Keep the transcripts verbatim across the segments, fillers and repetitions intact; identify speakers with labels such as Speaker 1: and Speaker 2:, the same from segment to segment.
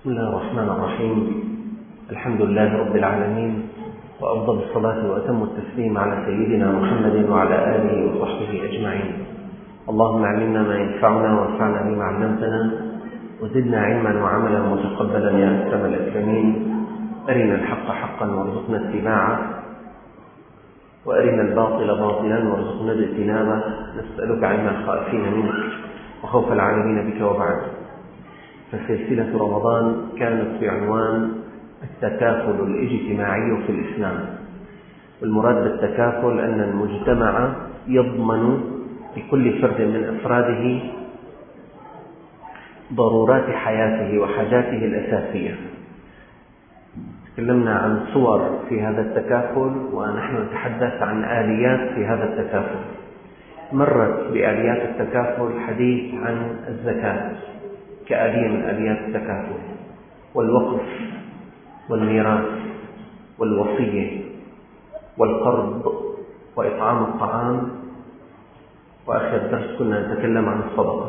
Speaker 1: بسم الله الرحمن الرحيم. الحمد لله رب العالمين، وأفضل الصلاة وأتم التسليم على سيدنا محمد وعلى آله وصحبه أجمعين. اللهم علمنا ما ينفعنا وانفعنا بما علمتنا، وزدنا علما وعملا متقبلا يا أكرم الأكرمين. أرنا الحق حقا وارزقنا اتباعه، وأرنا الباطل باطلا وارزقنا اجتنابه. نسألك علم الخائفين منك وخوف العالمين بك. وبعد، فسلسلة رمضان كانت بعنوان التكافل الاجتماعي في الإسلام. والمراد بالتكافل أن المجتمع يضمن لكل فرد من أفراده ضرورات حياته وحاجاته الأساسية. تكلمنا عن صور في هذا التكافل، ونحن نتحدث عن آليات في هذا التكافل. مرت بآليات التكافل حديث عن الزكاة كآلية من آليات التكافل، والوقف والميراث والوصية والقرض وإطعام الطعام، وآخر درس كنا نتكلم عن الصدقة.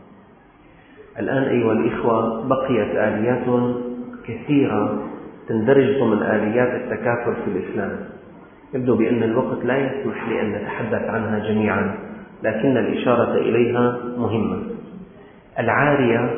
Speaker 1: الآن أيها الإخوة بقيت آليات كثيرة تندرج ضمن آليات التكافل في الإسلام. يبدو بأن الوقت لا يسمح لي أن نتحدث عنها جميعا، لكن الإشارة إليها مهمة. العارية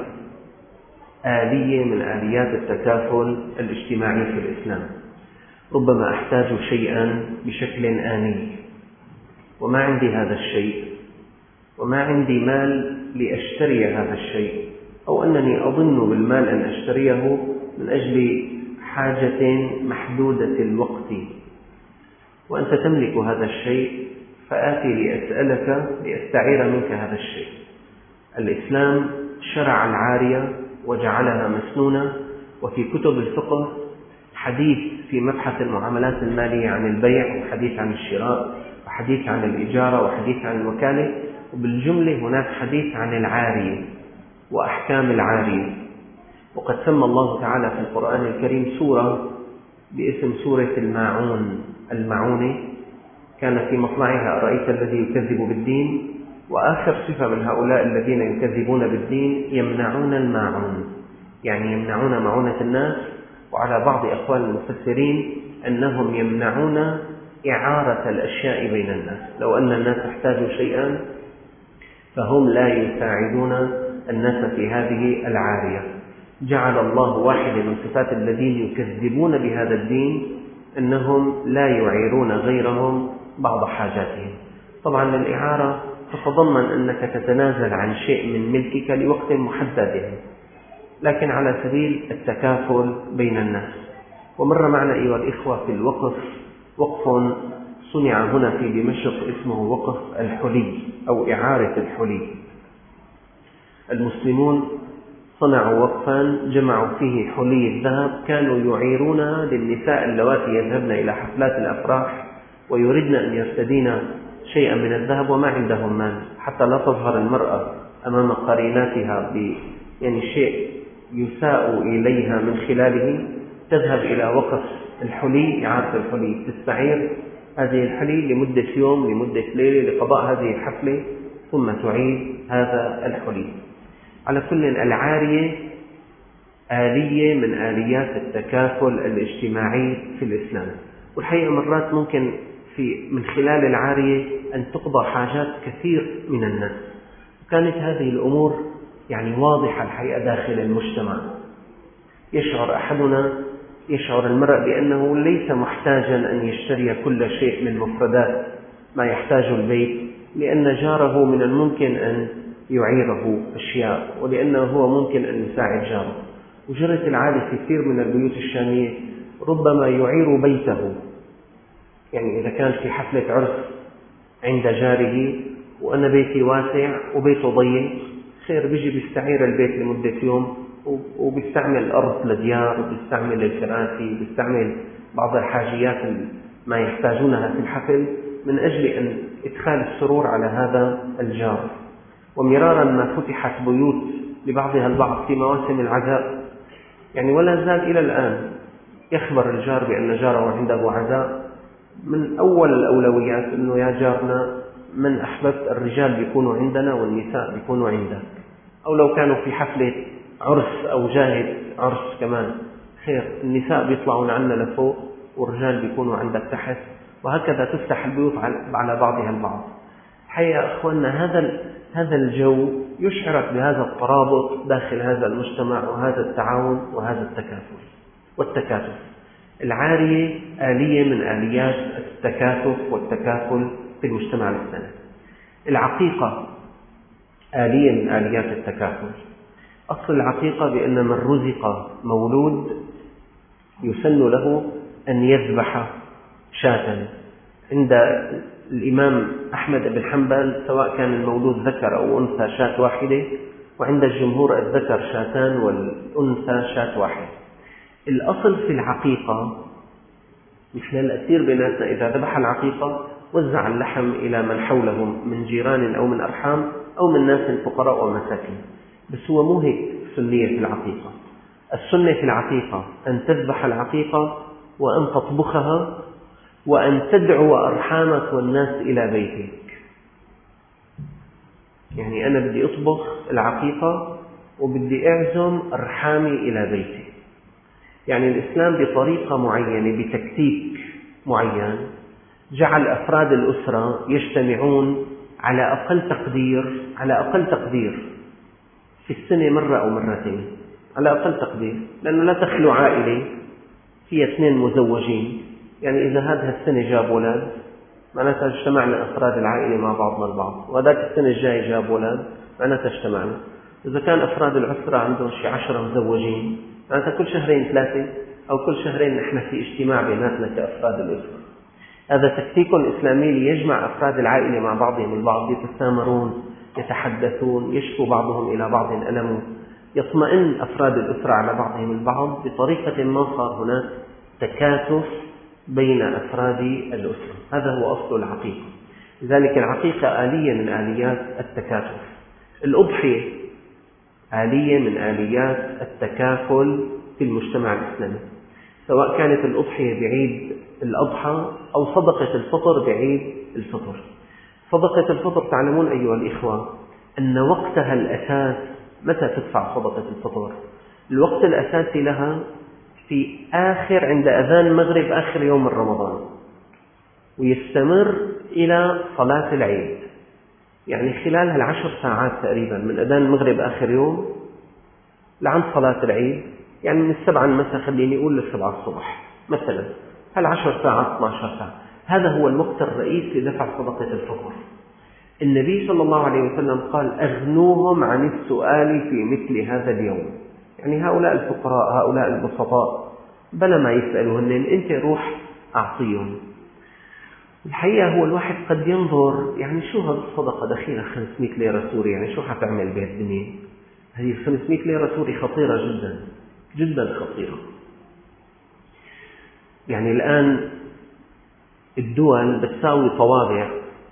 Speaker 1: آلية من آليات التكافل الاجتماعي في الإسلام. ربما أحتاج شيئا بشكل آني، وما عندي هذا الشيء، وما عندي مال لأشتري هذا الشيء، أو أنني أظن بالمال أن أشتريه من أجل حاجة محدودة الوقت، وأنت تملك هذا الشيء، فآتي لأسألك لأستعير منك هذا الشيء. الإسلام شرع العارية وجعلها مسنونة، وفي كتب الفقه حديث في مبحث المعاملات المالية عن البيع، وحديث عن الشراء، وحديث عن الإجارة، وحديث عن الوكالة، وبالجملة هناك حديث عن العارية وأحكام العارية. وقد سمى الله تعالى في القرآن الكريم سورة باسم سورة الماعون، المعونة، كان في مطلعها أرأيت الذي يكذب بالدين، وآخر صفة من هؤلاء الذين يكذبون بالدين يمنعون الماعون، يعني يمنعون معونة الناس. وعلى بعض أقوال المفسرين أنهم يمنعون إعارة الأشياء بين الناس. لو أن الناس احتاجوا شيئا فهم لا يساعدون الناس في هذه العارية. جعل الله واحدة من صفات الذين يكذبون بهذا الدين أنهم لا يعيرون غيرهم بعض حاجاتهم. طبعا الإعارة تتضمن أنك تتنازل عن شيء من ملكك لوقت محدد، لكن على سبيل التكافل بين الناس. ومر معنا أيها الإخوة في الوقف وقف صنع هنا في دمشق اسمه وقف الحلي أو إعارة الحلي. المسلمون صنعوا وقفا جمعوا فيه حلي الذهب، كانوا يعيرونها للنساء اللواتي يذهبن إلى حفلات الأفراح ويردن أن يرتدين شيئا من الذهب وما عندهم مال، حتى لا تظهر المرأة أمام قريناتها ب يعني شيء يساء إليها من خلاله. تذهب إلى وقف الحلي، إعارة الحلي، تستعير هذه الحلي لمدة يوم، لمدة ليلة، لقضاء هذه الحفلة، ثم تعيد هذا الحلي. على كل، العارية آلية من آليات التكافل الاجتماعي في الإسلام. والحقيقة مرات ممكن في من خلال العارية أن تقضى حاجات كثير من الناس. كانت هذه الأمور يعني واضحة الحقيقة داخل المجتمع. يشعر أحدنا، يشعر المرء بأنه ليس محتاجا أن يشتري كل شيء من مفردات ما يحتاج البيت، لأن جاره من الممكن أن يعيره أشياء، ولأنه هو ممكن أن يساعد جاره. وجرت العادة في كثير من البيوت الشامية ربما يعير بيته، يعني إذا كان في حفلة عرس عند جاره وأنا بيتي واسع وبيته ضيق، خير بيجي بيستعير البيت لمدة يوم، وبيستعمل الأرض لديار، وبيستعمل الكراسي، وبيستعمل بعض الحاجيات ما يحتاجونها في الحفل من أجل أن إدخال السرور على هذا الجار. ومرارا ما فتحت بيوت لبعضها البعض في مواسم العزاء، يعني ولا زال إلى الآن يخبر الجار بأن جاره عنده عزاء. من أول الأولويات أنه يا جارنا من أحببت، الرجال بيكونوا عندنا والنساء بيكونوا عندك. أو لو كانوا في حفلة عرس أو جاهد عرس كمان خير، النساء بيطلعون عنا لفوق والرجال بيكونوا عندك تحت، وهكذا تفتح البيوت على بعضها البعض. حقيقة أخواننا هذا هذا الجو يشعرك بهذا الترابط داخل هذا المجتمع وهذا التعاون وهذا التكافل والتكاتف. العارية آلية من آليات التكاتف والتكافل في المجتمع الإسلامي. العقيقة آلية من آليات التكافل. أصل العقيقة بأن من رزق مولود يسن له أن يذبح شاة. عند الإمام أحمد بن حنبل سواء كان المولود ذكر أو أنثى شاة واحدة، وعند الجمهور الذكر شاتان والأنثى شاة واحدة. الأصل في العقيقة مثل الأسير بيناتنا إذا ذبح العقيقة وزع اللحم إلى من حولهم من جيران أو من أرحام أو من ناس فقراء ومساكين، بس هو مو هيك سنية في العقيقة. السنة في العقيقة أن تذبح العقيقة وأن تطبخها وأن تدعو أرحامك والناس إلى بيتك. يعني أنا بدي أطبخ العقيقة وبدي أعزم أرحامي إلى بيتي. يعني الإسلام بطريقة معينة بتكتيك معين جعل أفراد الأسرة يجتمعون على أقل تقدير على أقل تقدير في السنة مرة أو مرتين على أقل تقدير، لأنه لا تخلو عائلة فيها اثنين مزوجين. يعني إذا هذا السنة جاب ولاد معناتها اجتمعنا أفراد العائلة مع بعضنا البعض، وذاك السنة الجاي جاب ولاد معناتها اجتمعنا. إذا كان أفراد الأسرة عندهم شي عشرة مزوجين معناتها كل شهرين ثلاثة أو كل شهرين نحن في اجتماع بيناتنا كأفراد الأسرة. هذا تكتيك إسلامي ليجمع أفراد العائلة مع بعضهم البعض، يتسامرون يتحدثون يشكو بعضهم إلى بعض ألم، يطمئن أفراد الأسرة على بعضهم البعض. بطريقة ما صار هناك تكاتف بين أفراد الأسرة. هذا هو أصل العقيقة. لذلك العقيقة آلية من آليات التكاتف. الأضحية آلية من آليات التكافل في المجتمع الإسلامي، سواء كانت الأضحية بعيد الأضحى أو صدقة الفطر بعيد الفطر. صدقة الفطر تعلمون أيها الإخوة أن وقتها الأساس متى تدفع صدقة الفطر؟ الوقت الأساسي لها في آخر عند أذان المغرب آخر يوم من رمضان، ويستمر إلى صلاة العيد. يعني خلال هالعشر ساعات تقريبا من أذان المغرب آخر يوم لعند صلاة العيد، يعني من السبعة المساء خليني أقول للسبعة الصبح مثلا، هالعشر ساعات اثنتي عشرة ساعة، هذا هو الوقت الرئيسي لدفع صدقة الفطر. النبي صلى الله عليه وسلم قال أغنوهم عن السؤال في مثل هذا اليوم. يعني هؤلاء الفقراء هؤلاء البسطاء بلا ما يسألوهن، أنت روح أعطيهم. الحقيقة هو الواحد قد ينظر يعني شو هذه الصدقة دخيلة خمسمائة ليرة سوري، يعني شو حتعمل بهالدنيا؟ هذه خمسمائة ليرة سوري خطيرة جدا جدا خطيرة. يعني الآن الدول بتساوي طوابع،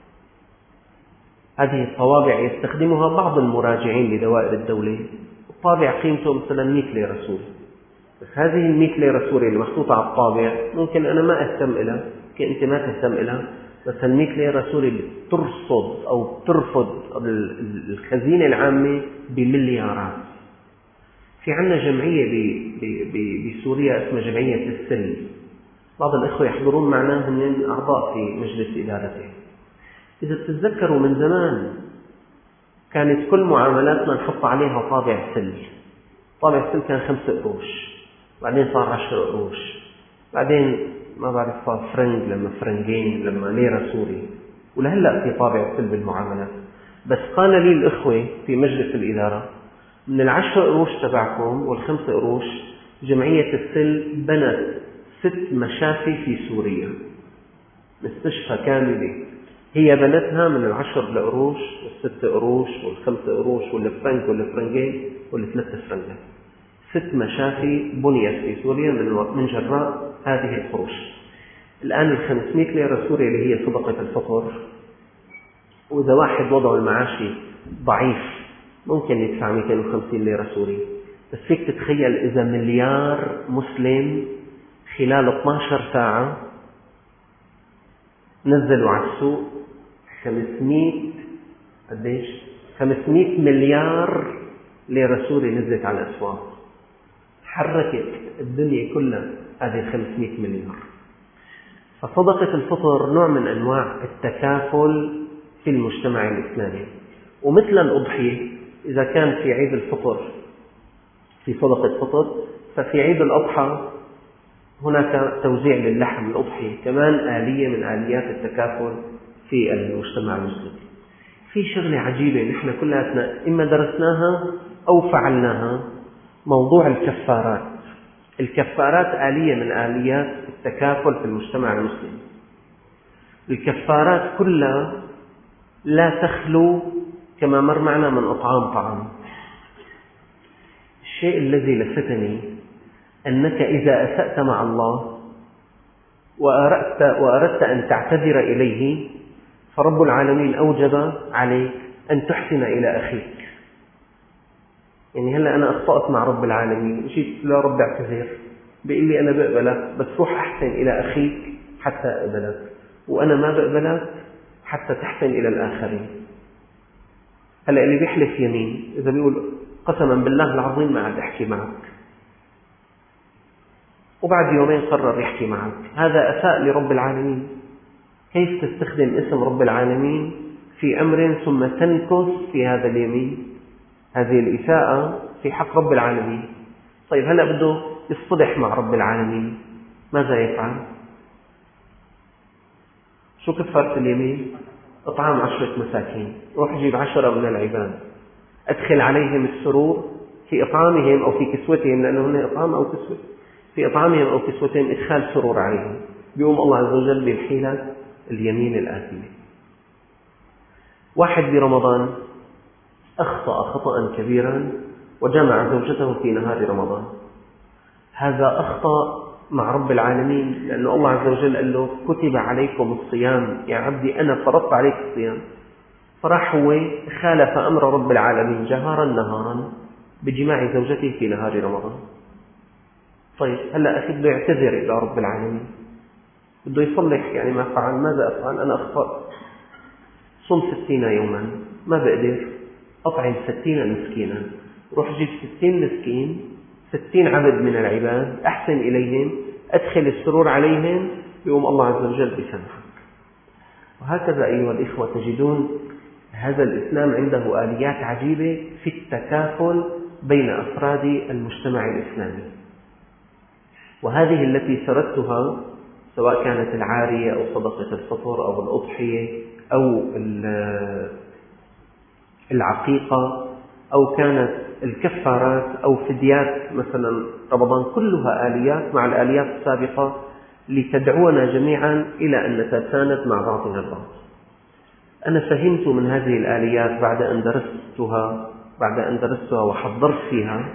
Speaker 1: هذه الطوابع يستخدمها بعض المراجعين لدوائر الدولة، الطابع قيمته مثلا مائة ليرة سوري، بس هذه المائة ليرة سوري اللي محطوطة على الطابع ممكن أنا ما أهتم إلها، ممكن أنت ما تهتم إلها، بس المائة ليرة سوري بترصد أو بترفض الخزينة العامة بمليارات. في عندنا جمعية بسوريا اسمها جمعية السل، بعض الإخوة يحضرون معنا هم أعضاء في مجلس إدارته. إذا تتذكروا من زمان كانت كل معاملاتنا نحط عليها طابع سل. طابع سل كان خمسة قروش، بعدين صار عشر قروش، بعدين ما بعرف صار فرنج، لما فرنجين، لما ليرة سوري، ولهلأ في طابع سل بالمعاملات. بس قال لي الإخوة في مجلس الإدارة من العشر قروش تبعكم والخمسة قروش جمعية السل بنت ست مشافي في سوريا، مستشفى كاملة هي بنتها من العشر قروش والست قروش والخمسة قروش والفرنك والفرنجين والثلاثة فرنجات. ست مشافي بنيت في سوريا من جراء هذه القروش. الآن الخمسمائة ليرة سوريا اللي هي صدقة الفطر، وإذا واحد وضعه المعاشي ضعيف ممكن يدفع مئتين وخمسين ليرة سوري، بس فيك تتخيل إذا مليار مسلم خلال اثنتي عشرة ساعة نزلوا على السوق خمسمائة قديش؟ خمسمائة مليار ليرة سوري نزلت على الأسواق حركت الدنيا كلها، هذه خمسمائة مليار. فصدقة الفطر نوع من أنواع التكافل في المجتمع الإسلامي. ومثل الأضحية، إذا كان في عيد الفطر في صدقة فطر، ففي عيد الأضحى هناك توزيع للحم الأضحية، كمان آلية من آليات التكافل في المجتمع المسلم. في شغلة عجيبة نحن كلنا إما درسناها أو فعلناها، موضوع الكفارات. الكفارات آلية من آليات التكافل في المجتمع المسلم. الكفارات كلها لا تخلو كما مر معنا من إطعام طعام. الشيء الذي لفتني أنك إذا أسأت مع الله وأردت, وأردت أن تعتذر إليه، فرب العالمين أوجب عليك أن تحسن إلى أخيك. يعني هلأ أنا أخطأت مع رب العالمين، جيت لا رب اعتذر، بيقول لي أنا بقبلك بس روح أحسن إلى أخيك حتى أقبلك، وأنا ما بقبلك حتى تحسن إلى الآخرين. هلأ اللي بيحلف يمين إذا بيقول قسما بالله العظيم ما عاد أحكي معك، وبعد يومين قرر يحكي معك، هذا أساء لرب العالمين. كيف تستخدم اسم رب العالمين في أمر ثم تنكث في هذا اليمين؟ هذه الإساءة في حق رب العالمين. طيب هلأ بده يصطلح مع رب العالمين، ماذا يفعل؟ شو كفارة اليمين؟ إطعام عشرة مساكين. روح جيب عشرة من العباد، أدخل عليهم السرور في إطعامهم أو في كسوتهم، لأنه هن إطعام أو كسوة، في إطعامهم أو كسوتهم إدخال سرور عليهم. بيقوم الله عز وجل بيحيل اليمين الآثمة. واحد برمضان أخطأ خطأ كبيرا وجمع زوجته في نهار رمضان، هذا أخطأ مع رب العالمين، لأن الله عز وجل قال له كتب عليكم الصيام يا عبدي، أنا فرضت عليك الصيام. فراح هو خالف أمر رب العالمين جهارا نهارا بجماع زوجته في نهار رمضان. طيب هلأ أخي بده يعتذر إلى رب العالمين، بده يصلح يعني ما فعل. ماذا أفعل؟ أنا أخطأت، صم ستين يوما، ما بقدر أطعم ستين مسكينا، روح جيب ستين مسكين، ستين عبد من العباد، أحسن إليهم، أدخل السرور عليهم، يقوم الله عز وجل بسمحك. وهكذا أيها الإخوة تجدون هذا الإسلام عنده آليات عجيبة في التكافل بين أفراد المجتمع الإسلامي، وهذه التي سردتها سواء كانت العارية أو صدقة الفطر أو الأضحية أو العقيقة أو كانت الكفارات أو فديات مثلا رمضان، كلها آليات مع الآليات السابقة لتدعونا جميعا إلى أن نتساند مع بعضنا البعض. أنا فهمت من هذه الآليات بعد أن درستها بعد أن درستها وحضرت فيها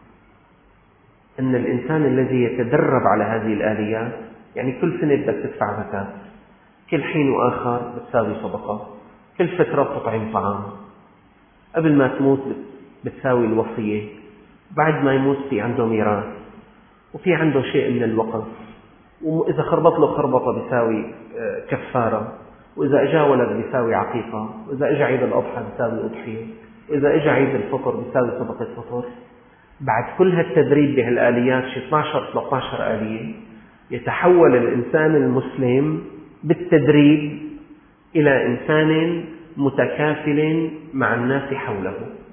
Speaker 1: أن الإنسان الذي يتدرب على هذه الآليات، يعني كل سنة بدك تدفع زكاة، كل حين وآخر بتساوي صدقة، كل فترة تطعم طعام، قبل ما تموت بتساوي الوصية، بعد ما يموت في عنده ميراث، وفي عنده شيء من الوقف، وإذا خربط له خربطة بيساوي كفارة، وإذا أجا ولد بيساوي عقيقة، وإذا أجا عيد الأضحى بيساوي أضحية، وإذا أجا عيد الفطر بيساوي صدقة فطر. بعد كل هالتدريب بهالآليات شي اثني عشر ثلاثة عشر آلية، يتحول الإنسان المسلم بالتدريب إلى إنسان متكافل مع الناس حوله،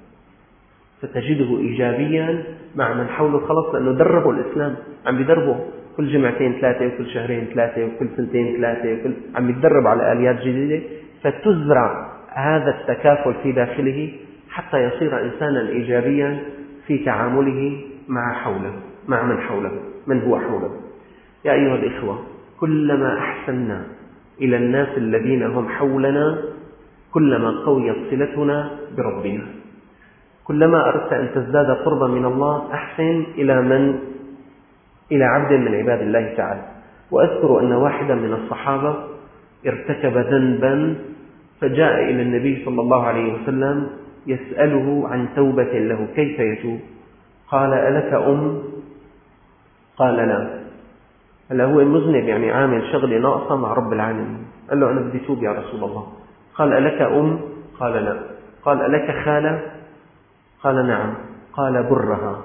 Speaker 1: فتجده إيجابيا مع من حوله، خلص لأنه دربوا الإسلام، عم بيدربوا كل جمعتين ثلاثة وكل شهرين ثلاثة وكل سنتين ثلاثة وكل عم يتدرب على آليات جديدة، فتزرع هذا التكافل في داخله حتى يصير إنسانا إيجابيا في تعامله مع حوله مع من حوله من هو حوله. يا أيها الإخوة، كلما أحسننا إلى الناس الذين هم حولنا كلما قويت صلتنا بربنا. كلما أردت أن تزداد قربا من الله أحسن إلى من إلى عبد من عباد الله تعالى. وأذكر أن واحدا من الصحابة ارتكب ذنبا فجاء إلى النبي صلى الله عليه وسلم يسأله عن توبة له، كيف يتوب؟ قال ألك أم؟ قال لا. هلا هو مذنب، يعني عامل شغلة ناقصة مع رب العالمين، قال له أنا بدي توب يا رسول الله. قال ألك أم؟ قال لا. قال ألك خالة؟ قال نعم. قال برها.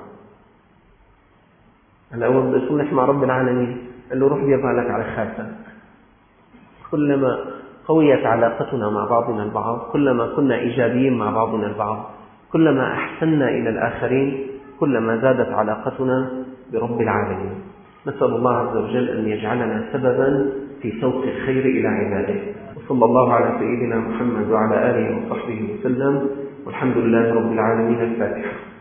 Speaker 1: الأول بدي أصلح مع رب العالمين، قال له روح دير بالك على خالتك. كلما قويت علاقتنا مع بعضنا البعض، كلما كنا إيجابيين مع بعضنا البعض، كلما أحسننا إلى الآخرين، كلما زادت علاقتنا برب العالمين. نسأل الله عز وجل أن يجعلنا سببا في سوق الخير إلى عباده. وصلى الله على سيدنا محمد وعلى آله وصحبه وسلم، والحمد لله رب العالمين. الفاتحة.